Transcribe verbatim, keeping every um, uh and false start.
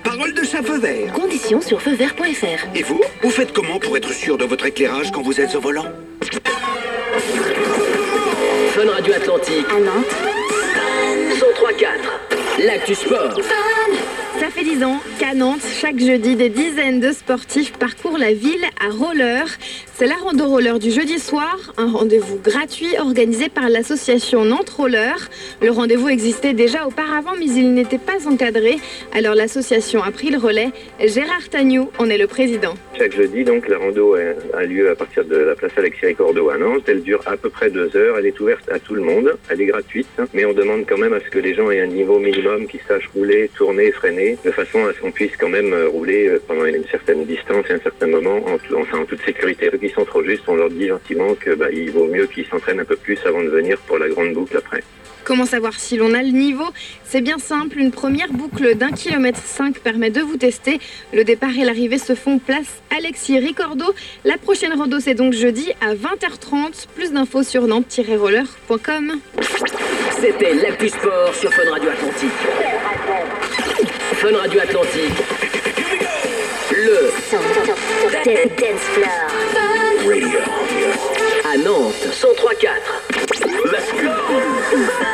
Parole de chat feu vert. Conditions sur feu vert point F R. Et vous, vous faites comment pour être sûr de votre éclairage quand vous êtes au volant? Fun Radio Atlantique. À Nantes. cent trois quatre. L'actu sport. Ça fait dix ans qu'à Nantes, chaque jeudi, des dizaines de sportifs parcourent la ville à roller. C'est la rando roller du jeudi soir, un rendez-vous gratuit organisé par l'association Nantes Roller. Le rendez-vous existait déjà auparavant, mais il n'était pas encadré. Alors l'association a pris le relais. Gérard Tagnou en est le président. Chaque jeudi, donc, la rando a lieu à partir de la place Alexis Ricordeau à Nantes. Elle dure à peu près deux heures. Elle est ouverte à tout le monde. Elle est gratuite, mais on demande quand même à ce que les gens aient un niveau minimum, qu'ils sachent rouler, tourner, freiner, de façon à ce qu'on puisse quand même rouler pendant une certaine distance et un certain moment, en, tout, enfin, en toute sécurité. Ceux qui sont trop justes, on leur dit gentiment que bah, il vaut mieux qu'ils s'entraînent un peu plus avant de venir pour la grande boucle après. Comment savoir si l'on a le niveau? C'est bien simple, une première boucle d'un kilomètre cinq permet de vous tester. Le départ et l'arrivée se font place Alexis Ricordeau. La prochaine rando, c'est donc jeudi à vingt heures trente. Plus d'infos sur nantes tiret roller point com. C'était l'actu sport sur Fun Radio Atlantique. Fun Radio Atlantique. Le Dance Floor. Radio. à Nantes. cent trois quatre.